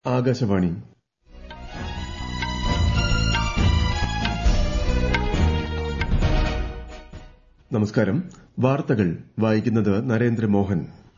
ആകാശവാണി. നമസ്കാരം. വാർത്തകൾ വായിക്കുന്നത് നരേന്ദ്രമോഹൻ.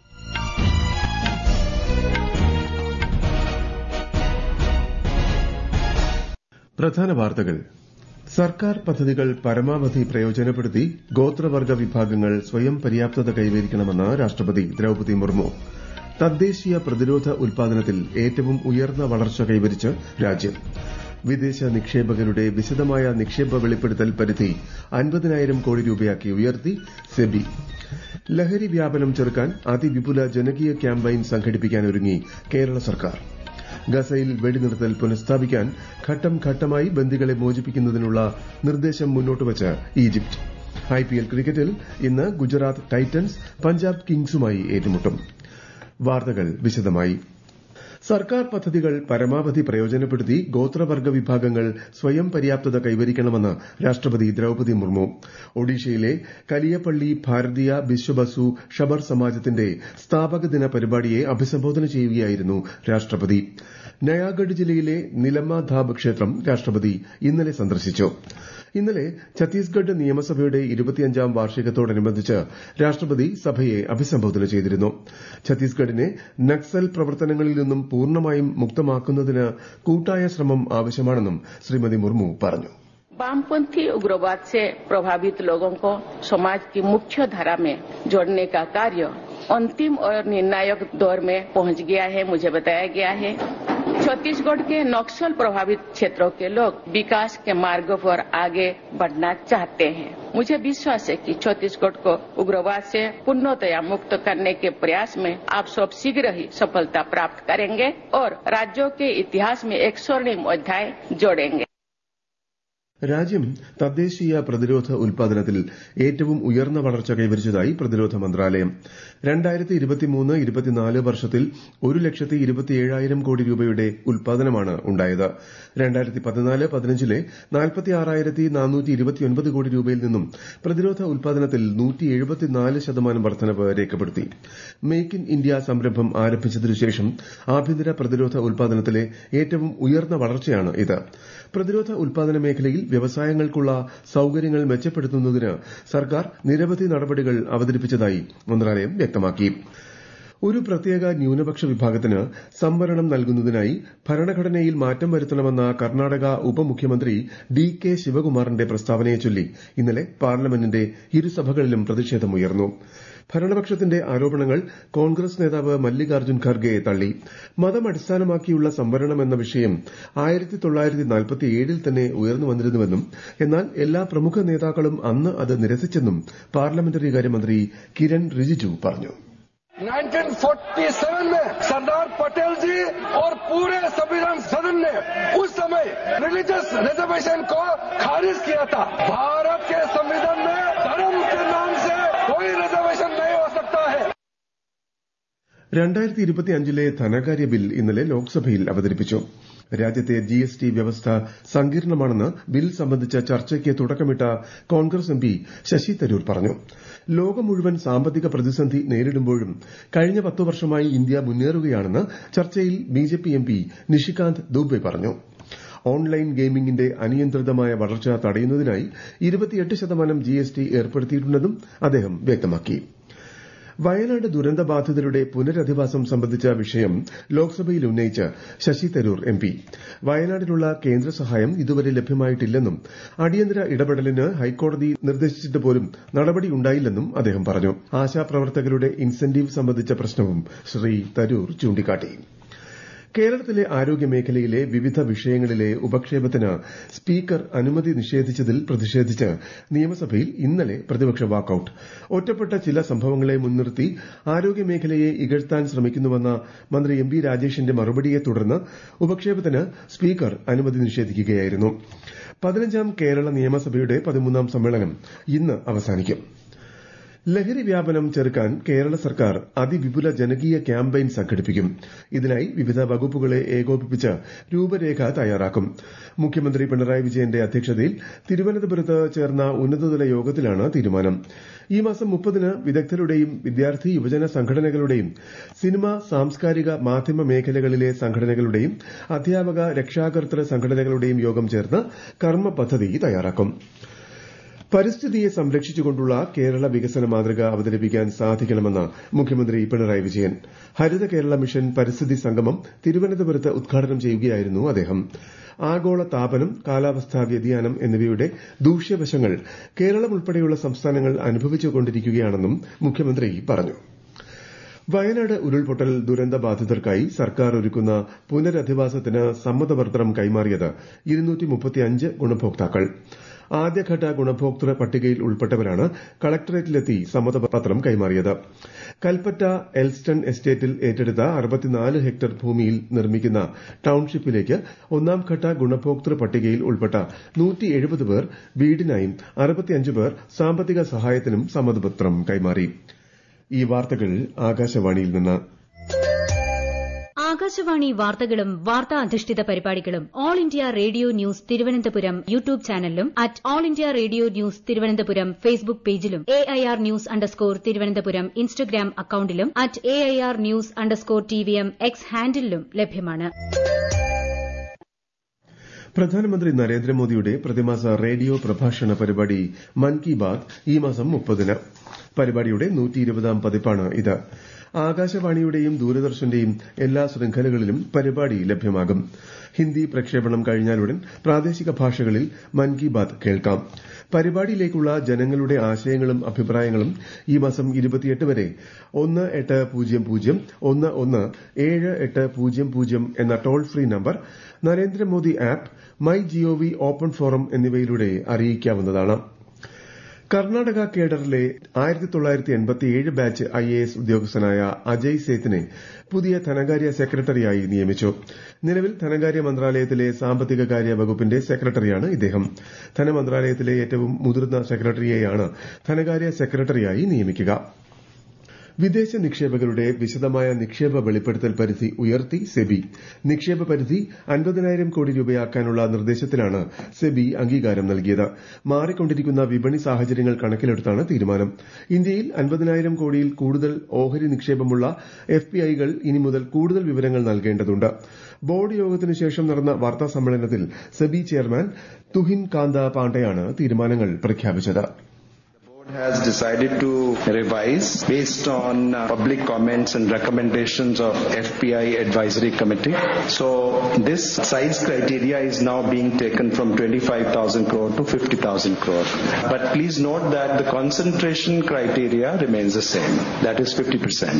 പ്രധാന വാർത്തകൾ. സർക്കാർ പദ്ധതികൾ പരമാവധി പ്രയോജനപ്പെടുത്തി ഗോത്രവർഗ വിഭാഗങ്ങൾ സ്വയം പര്യാപ്തത കൈവരിക്കണമെന്ന് രാഷ്ട്രപതി ദ്രൌപദി മുർമു. തദ്ദേശീയ പ്രതിരോധ ഉൽപാദനത്തിൽ ഏറ്റവും ഉയർന്ന വളർച്ച കൈവരിച്ച് രാജ്യം. വിദേശ നിക്ഷേപകരുടെ വിശദമായ നിക്ഷേപ വെളിപ്പെടുത്തൽ പരിധി 50,000 കോടി രൂപയാക്കി ഉയർത്തി സെബി. ലഹരി വ്യാപനം ചെറുക്കാൻ അതിവിപുല ജനകീയ ക്യാമ്പയിൻ സംഘടിപ്പിക്കാനൊരുങ്ങി കേരള സർക്കാർ. ഗസയിൽ വെടിനിർത്തൽ പുനഃസ്ഥാപിക്കാൻ ഘട്ടം ഘട്ടമായി ബന്ദികളെ മോചിപ്പിക്കുന്നതിനുള്ള നിർദ്ദേശം മുന്നോട്ടുവച്ച് ഈജിപ്ത്. IPL ക്രിക്കറ്റിൽ ഇന്ന് ഗുജറാത്ത് ടൈറ്റൻസ് പഞ്ചാബ് കിങ്സുമായി ഏറ്റുമുട്ടും. വാർത്തകൾ വിശദമായി. സർക്കാർ പദ്ധതികൾ പരമാവധി പ്രയോജനപ്പെടുത്തി ഗോത്രവർഗ വിഭാഗങ്ങൾ സ്വയം പര്യാപ്തത കൈവരിക്കണമെന്ന് രാഷ്ട്രപതി ദ്രൌപദി മുർമു. ഒഡീഷയിലെ കലിയപ്പള്ളി ഭാരതീയ ബിശ്വബസു ഷബർ സമാജത്തിന്റെ സ്ഥാപക ദിന പരിപാടിയെ അഭിസംബോധന ചെയ്യുകയായിരുന്നു രാഷ്ട്രപതി. നയാഗഡ് ജില്ലയിലെ നിലമ്മ ധാബ് ക്ഷേത്രം രാഷ്ട്രപതി ഇന്നലെ സന്ദർശിച്ചു. ഇന്നലെ ഛത്തീസ്ഗഡ് നിയമസഭയുടെ 25ാം വാർഷികത്തോടനുബന്ധിച്ച് രാഷ്ട്രപതി സഭയെ അഭിസംബോധന ചെയ്തിരുന്നു. ഛത്തീസ്ഗഡിനെ നക്സൽ പ്രവർത്തനങ്ങളിൽ നിന്നും പൂർണ്ണമായും മുക്തമാക്കുന്നതിന് കൂട്ടായ ശ്രമം ആവശ്യമാണെന്നും ശ്രീമതി മുർമു പറഞ്ഞു. वामपंथी उग्रवाद से प्रभावित लोगों को समाज की मुख्य धारा में जोड़ने का कार्य अंतिम और निर्णायक दौर में पहुंच गया है. मुझे बताया गया है छत्तीसगढ़ के नक्सल प्रभावित क्षेत्रों के लोग विकास के मार्ग पर आगे बढ़ना चाहते हैं. मुझे विश्वास है कि छत्तीसगढ़ को उग्रवाद से पूर्णतया मुक्त करने के प्रयास में आप सब शीघ्र ही सफलता प्राप्त करेंगे और राज्यों के इतिहास में एक स्वर्णिम अध्याय जोड़ेंगे. രാജ്യം തദ്ദേശീയ പ്രതിരോധ ഉൽപാദനത്തിൽ ഏറ്റവും ഉയർന്ന വളർച്ച കൈവരിച്ചതായി പ്രതിരോധ മന്ത്രാലയം. 2023-24 വർഷത്തിൽ 1,27,000 കോടി രൂപയുടെ ഉൽപാദനമാണ് ഉണ്ടായത്. 2014-15 46,429 കോടി രൂപയിൽ നിന്നും പ്രതിരോധ ഉൽപാദനത്തിൽ 174% വർധനവ് രേഖപ്പെടുത്തി. മേക്ക് ഇൻ ഇന്ത്യ സംരംഭം ആരംഭിച്ചതിനുശേഷം ആഭ്യന്തര പ്രതിരോധ ഉൽപാദനത്തിലെ ഏറ്റവും ഉയർന്ന വളർച്ചയാണ് ഇത്. പ്രതിരോധ ഉൽപാദന മേഖലയിൽ വ്യവസായങ്ങൾക്കുള്ള സൌകര്യങ്ങൾ മെച്ചപ്പെടുത്തുന്നതിന് സർക്കാർ നിരവധി നടപടികൾ അവതരിപ്പിച്ചതായി മന്ത്രാലയം വ്യക്തമാക്കി. ഒരു പ്രത്യേക ന്യൂനപക്ഷ വിഭാഗത്തിന് സംവരണം നൽകുന്നതിനായി ഭരണഘടനയിൽ മാറ്റം വരുത്തണമെന്ന കർണാടക ഉപമുഖ്യമന്ത്രി DK ശിവകുമാറിന്റെ പ്രസ്താവനയെ ചൊല്ലി ഇന്നലെ പാർലമെന്റിന്റെ ഇരുസഭകളിലും പ്രതിഷേധമുയർന്നു. ഭരണപക്ഷത്തിന്റെ ആരോപണങ്ങൾ കോൺഗ്രസ് നേതാവ് മല്ലികാർജ്ജുൻ ഖർഗെ തള്ളി. മതം അടിസ്ഥാനമാക്കിയുള്ള സംവരണം എന്ന വിഷയം 1947 തന്നെ ഉയർന്നു വന്നിരുന്നുവെന്നും എന്നാൽ എല്ലാ പ്രമുഖ നേതാക്കളും അന്ന് അത് നിരസിച്ചെന്നും പാർലമെന്ററി കാര്യമന്ത്രി കിരൺ റിജിജു പറഞ്ഞു. 1947 में सरदार पटेल जी और पूरे संविधान सदन ने उस समय रिलीजियस रिजर्वेशन को खारिज किया था. भारत के संविधान में धर्म के नाम से कोई रिजर्वेशन नहीं हो सकता है. 2025 ധനകാര്യ ബിൽ ഇന്നലെ ലോക്സഭയിൽ അവതരിപ്പിച്ചു. രാജ്യത്തെ GST വ്യവസ്ഥ സങ്കീർണമാണെന്ന് ബിൽ സംബന്ധിച്ച ചർച്ചയ്ക്ക് തുടക്കമിട്ട കോൺഗ്രസ് MP ശശി തരൂർ പറഞ്ഞു. ലോകം മുഴുവൻ സാമ്പത്തിക പ്രതിസന്ധി നേരിടുമ്പോഴും കഴിഞ്ഞ 10 വർഷമായി ഇന്ത്യ മുന്നേറുകയാണെന്ന് ചർച്ചയിൽ BJP MP നിഷികാന്ത് ദുബെ പറഞ്ഞു. ഓൺലൈൻ ഗെയിമിംഗിന്റെ അനിയന്ത്രിതമായ വളർച്ച തടയുന്നതിനായി 28% GST ഏർപ്പെടുത്തിയിട്ടുണ്ടെന്നും അദ്ദേഹം വ്യക്തമാക്കി. വയനാട് ദുരന്തബാധിതരുടെ പുനരധിവാസം സംബന്ധിച്ച വിഷയം ലോക്സഭയിൽ ഉന്നയിച്ച് ശശി തരൂർ MP വയനാടിനുള്ള കേന്ദ്ര സഹായം ഇതുവരെ ലഭ്യമായിട്ടില്ലെന്നും അടിയന്തര ഇടപെടലിന് ഹൈക്കോടതി നിർദ്ദേശിച്ചിട്ട് പോലും നടപടിയുണ്ടായില്ലെന്നും അദ്ദേഹം പറഞ്ഞു. ആശാപ്രവർത്തകരുടെ ഇൻസെന്റീവ് സംബന്ധിച്ച പ്രശ്നവും ശ്രീ തരൂർ ചൂണ്ടിക്കാട്ടി. കേരളത്തിലെ ആരോഗ്യമേഖലയിലെ വിവിധ വിഷയങ്ങളിലെ ഉപക്ഷേപത്തിന് സ്പീക്കർ അനുമതി നിഷേധിച്ചതിൽ പ്രതിഷേധിച്ച് നിയമസഭയിൽ ഇന്നലെ പ്രതിപക്ഷ വാക്കൌട്ട്. ഒറ്റപ്പെട്ട ചില സംഭവങ്ങളെ മുൻനിർത്തി ആരോഗ്യമേഖലയെ ഇകഴ്ത്താൻ ശ്രമിക്കുന്നുവെന്ന മന്ത്രി MP രാജേഷിന്റെ മറുപടിയെ തുടർന്ന് ഉപക്ഷേപത്തിന് സ്പീക്കർ അനുമതി നിഷേധിക്കുകയായിരുന്നു. 15ാം കേരള നിയമസഭയുടെ 13ാം സമ്മേളനം ഇന്ന് അവസാനിക്കും. ലഹരി വ്യാപനം ചെറുക്കാൻ കേരള സർക്കാർ അതിവിപുല ജനകീയ ക്യാമ്പയിൻ സംഘടിപ്പിക്കും. ഇതിനായി വിവിധ വകുപ്പുകളെ ഏകോപിപ്പിച്ച് രൂപരേഖ തയ്യാറാക്കും. മുഖ്യമന്ത്രി പിണറായി വിജയന്റെ അധ്യക്ഷതയിൽ തിരുവനന്തപുരത്ത് ചേർന്ന ഉന്നതതല യോഗത്തിലാണ് തീരുമാനം. ഈ മാസം 30-ന് വിദഗ്ധരുടെയും വിദ്യാർത്ഥി യുവജന സംഘടനകളുടെയും സിനിമ, സാംസ്കാരിക, മാധ്യമ മേഖലകളിലെ സംഘടനകളുടെയും അധ്യാപക, രക്ഷാകർതൃ സംഘടനകളുടെയും യോഗം ചേർന്ന് കർമ്മ പദ്ധതി തയ്യാറാക്കും. പരിസ്ഥിതിയെ സംരക്ഷിച്ചുകൊണ്ടുള്ള കേരള വികസന മാതൃക അവതരിപ്പിക്കാൻ സാധിക്കണമെന്ന് മുഖ്യമന്ത്രി പിണറായി വിജയൻ. ഹരിത കേരള മിഷൻ പരിസ്ഥിതി സംഗമം തിരുവനന്തപുരത്ത് ഉദ്ഘാടനം ചെയ്യുകയായിരുന്നു അദ്ദേഹം. ആഗോള താപനം, കാലാവസ്ഥാ വ്യതിയാനം എന്നിവയുടെ ദൂഷ്യവശങ്ങൾ കേരളം ഉൾപ്പെടെയുള്ള സംസ്ഥാനങ്ങൾ അനുഭവിച്ചുകൊണ്ടിരിക്കുകയാണെന്നും മുഖ്യമന്ത്രി പറഞ്ഞു. വയനാട് ഉരുൾപൊട്ടൽ ദുരന്ത ബാധിതർക്കായി സർക്കാർ ഒരുക്കുന്ന പുനരധിവാസത്തിന് സമ്മതപത്രം കൈമാറിയത് 235 ഗുണഭോക്താക്കൾ. ആദ്യഘട്ട ഗുണഭോക്തൃ പട്ടികയിൽ ഉൾപ്പെട്ടവരാണ് കളക്ടറേറ്റിലെത്തി സമ്മതപത്രം കൈമാറിയത്. കൽപ്പറ്റ എൽസ്റ്റൺ എസ്റ്റേറ്റിൽ ഏറ്റെടുത്ത 64 ഹെക്ടർ ഭൂമിയിൽ നിർമ്മിക്കുന്ന ടൌൺഷിപ്പിലേക്ക് ഒന്നാംഘട്ട ഗുണഭോക്തൃ പട്ടികയിൽ ഉൾപ്പെട്ട 170 പേർ വീടിനായും 65 പേർ സാമ്പത്തിക സഹായത്തിനും സമ്മതപത്രം കൈമാറി. ഈ വാർത്തകൾ ആകാശവാണിയിൽ നിന്ന്. ആകാശവാണി വാർത്തകളും വാർത്താ അധിഷ്ഠിത പരിപാടികളും all India radio news Thiruvananthapuram YouTube ചാനലിലും @ഓൾ India radio news Thiruvananthapuram Facebook പേജിലും AIR ന്യൂസ് _ ഇൻസ്റ്റഗ്രാം അക്കൌണ്ടിലും @AIR ന്യൂസ് _ X ഹാൻഡിലും ലഭ്യമാണ്. പ്രധാനമന്ത്രി നരേന്ദ്രമോദിയുടെ പ്രതിമാസ റേഡിയോ പ്രഭാഷണ പരിപാടി മൻ കി ബാത് ഈ മാസം 30-ന്. പരിപാടിയുടെ 120ാം പതിപ്പാണ് ഇത്. ആകാശവാണിയുടെയും ദൂരദർശന്റെയും എല്ലാ ശൃംഖലകളിലും പരിപാടി ലഭ്യമാകും. ഹിന്ദി പ്രക്ഷേപണം കഴിഞ്ഞാലുടൻ പ്രാദേശിക ഭാഷകളിൽ മൻ കി ബാത് കേൾക്കാം. പരിപാടിയിലേക്കുള്ള ജനങ്ങളുടെ ആശയങ്ങളും അഭിപ്രായങ്ങളും ഈ മാസം 28 വരെ 1800117800 എന്ന toll free number, Narendra Modi app, my GOV open forum എന്നിവയിലൂടെ അറിയിക്കാവുന്നതാണ്. കർണാടക കേഡറിലെ 1987 ബാച്ച് IAS ഉദ്യോഗസ്ഥനായ അജയ് സേത്തിനെ പുതിയ ധനകാര്യ സെക്രട്ടറിയായി നിയമിച്ചു. നിലവിൽ ധനകാര്യ മന്ത്രാലയത്തിലെ സാമ്പത്തിക കാര്യ വകുപ്പിന്റെ സെക്രട്ടറിയാണ് ഇദ്ദേഹം. ധനമന്ത്രാലയത്തിലെ ഏറ്റവും മുതിർന്ന സെക്രട്ടറിയെയാണ് ധനകാര്യ സെക്രട്ടറിയായി നിയമിക്കുക. വിദേശ നിക്ഷേപകരുടെ വിശദമായ നിക്ഷേപ വെളിപ്പെടുത്തൽ പരിധി ഉയർത്തി സെബി. നിക്ഷേപ പരിധി 50,000 കോടി രൂപയാക്കാനുള്ള നിർദ്ദേശത്തിലാണ് സെബി അംഗീകാരം നൽകിയത്. മാറിക്കൊണ്ടിരിക്കുന്ന വിപണി സാഹചര്യങ്ങൾ കണക്കിലെടുത്താണ് തീരുമാനം. ഇന്ത്യയിൽ 50,000 കോടിയിൽ കൂടുതൽ ഓഹരി നിക്ഷേപമുള്ള FPIകൾ ഇനി മുതൽ കൂടുതൽ വിവരങ്ങൾ നൽകേണ്ടതുണ്ട്. ബോർഡ് യോഗത്തിനു ശേഷം നടന്ന വാർത്താ സമ്മേളനത്തിൽ സെബി ചെയർമാൻ തുഹിൻ കാന്ത പാണ്ഡെയാണ് തീരുമാനങ്ങൾ പ്രഖ്യാപിച്ചത്. has decided to revise based on public comments and recommendations of FPI Advisory Committee. So this size criteria is now being taken from 25,000 crore to 50,000 crore. But please note that the concentration criteria remains the same. That is 50%.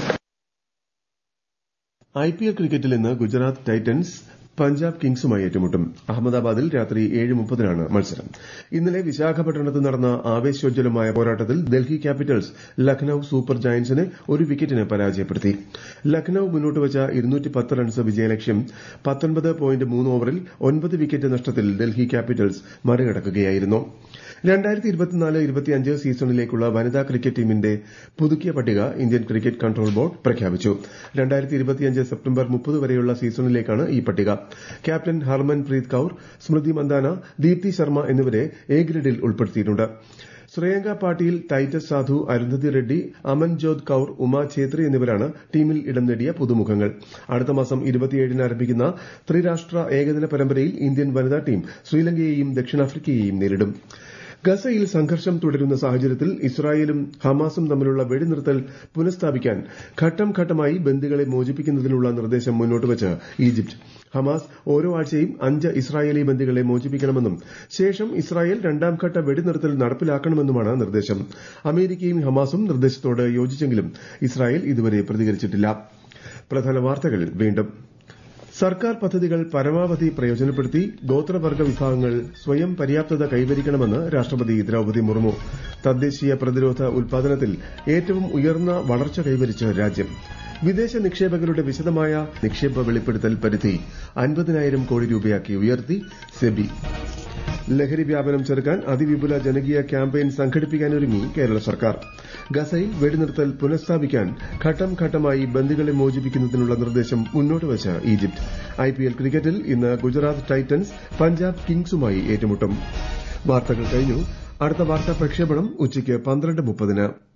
IPL ക്രിക്കറ്റിൽ ഇന്ന് Gujarat Titans Punjab കിങ്സുമായി ഏറ്റുമുട്ടും. അഹമ്മദാബാദിൽ രാത്രി 7:30-നാണ് മത്സരം. ഇന്നലെ വിശാഖപട്ടണത്ത് നടന്ന ആവേശോജ്വലമായ പോരാട്ടത്തിൽ ഡൽഹി ക്യാപിറ്റൽസ് ലക്നൌ സൂപ്പർ ജയന്റ്സിനെ 1 വിക്കറ്റിന് പരാജയപ്പെടുത്തി. ലക്നൌ മുന്നോട്ട് വച്ച 210 റൺസ് വിജയലക്ഷ്യം 19.3 ഓവറിൽ 9 വിക്കറ്റ് നഷ്ടത്തിൽ ഡൽഹി ക്യാപിറ്റൽസ് മറികടക്കുകയായിരുന്നു. 2024-25 സീസണിലേക്കുള്ള വനിതാ ക്രിക്കറ്റ് ടീമിന്റെ പുതുക്കിയ പട്ടിക ഇന്ത്യൻ ക്രിക്കറ്റ് കൺട്രോൾ ബോർഡ് പ്രഖ്യാപിച്ചു. 2025 സെപ്റ്റംബർ 30 വരെയുള്ള സീസണിലേക്കാണ് ഈ പട്ടിക. ക്യാപ്റ്റൻ ഹർമൻപ്രീത് കൌർ, സ്മൃതി മന്ദാന, ദീപ്തി ശർമ്മ എന്നിവരെ എ ഗ്രേഡിൽ ഉൾപ്പെടുത്തിയിട്ടുണ്ട്. ശ്രേയങ്ക പാട്ടീൽ, ടൈറ്റസ് സാധു, അരുന്ധതി റെഡ്ഡി, അമൻജോത് കൌർ, ഉമ ഛേത്രി എന്നിവരാണ് ടീമിൽ ഇടം നേടിയ പുതുമുഖങ്ങൾ. അടുത്ത മാസം 27-ന് ആരംഭിക്കുന്ന ത്രിരാഷ്ട്ര ഏകദിന പരമ്പരയിൽ ഇന്ത്യൻ വനിതാ ടീം ശ്രീലങ്കയെയും ദക്ഷിണാഫ്രിക്കയെയും നേരിടും. ഗസയിൽ സംഘർഷം തുടരുന്ന സാഹചര്യത്തിൽ ഇസ്രായേലും ഹമാസും തമ്മിലുള്ള വെടിനിർത്തൽ പുനഃസ്ഥാപിക്കാൻ ഘട്ടം ഘട്ടമായി ബന്ദികളെ മോചിപ്പിക്കുന്നതിനുള്ള നിർദ്ദേശം മുന്നോട്ടുവച്ച് ഈജിപ്ത്. ഹമാസ് ഓരോ ആഴ്ചയും 5 ഇസ്രായേലി ബന്ദികളെ മോചിപ്പിക്കണമെന്നും ശേഷം ഇസ്രായേൽ 2ാംഘട്ട വെടിനിർത്തൽ നടപ്പിലാക്കണമെന്നുമാണ് നിർദ്ദേശം. അമേരിക്കയും ഹമാസും നിർദ്ദേശത്തോട് യോജിച്ചെങ്കിലും ഇസ്രായേൽ ഇതുവരെ പ്രതികരിച്ചിട്ടില്ല. പ്രധാന വാർത്തകൾ വീണ്ടും. സർക്കാർ പദ്ധതികൾ പരമാവധി പ്രയോജനപ്പെടുത്തി ഗോത്രവർഗ്ഗ വിഭാഗങ്ങൾ സ്വയം പര്യാപ്തത കൈവരിക്കണമെന്ന് രാഷ്ട്രപതി ദ്രൌപദി മുർമു. തദ്ദേശീയ പ്രതിരോധ ഉൽപാദനത്തിൽ ഏറ്റവും ഉയർന്ന വളർച്ച കൈവരിച്ച് രാജ്യം. വിദേശ നിക്ഷേപകരുടെ വിശദമായ നിക്ഷേപ വെളിപ്പെടുത്തൽ പരിധി 50,000 കോടി രൂപയാക്കി ഉയർത്തി സെബി. ലഹരി വ്യാപനം ചെറുക്കാൻ അതിവിപുല ജനകീയ ക്യാമ്പയിൻ സംഘടിപ്പിക്കാനൊരുങ്ങി കേരള സർക്കാർ. ഗസയിൽ വെടിനിർത്തൽ പുനഃസ്ഥാപിക്കാൻ ഘട്ടം ഘട്ടമായി ബന്ദികളെ മോചിപ്പിക്കുന്നതിനുള്ള നിർദ്ദേശം മുന്നോട്ട് വച്ച് ഈജിപ്ത്. IPL ക്രിക്കറ്റിൽ ഇന്ന് ഗുജറാത്ത് ടൈറ്റൻസ് പഞ്ചാബ് കിങ്സുമായി ഏറ്റുമുട്ടും. വാർത്തകൾ കഴിഞ്ഞു. അടുത്ത വാർത്താ പ്രക്ഷേപണം ഉച്ചയ്ക്ക് 12:30.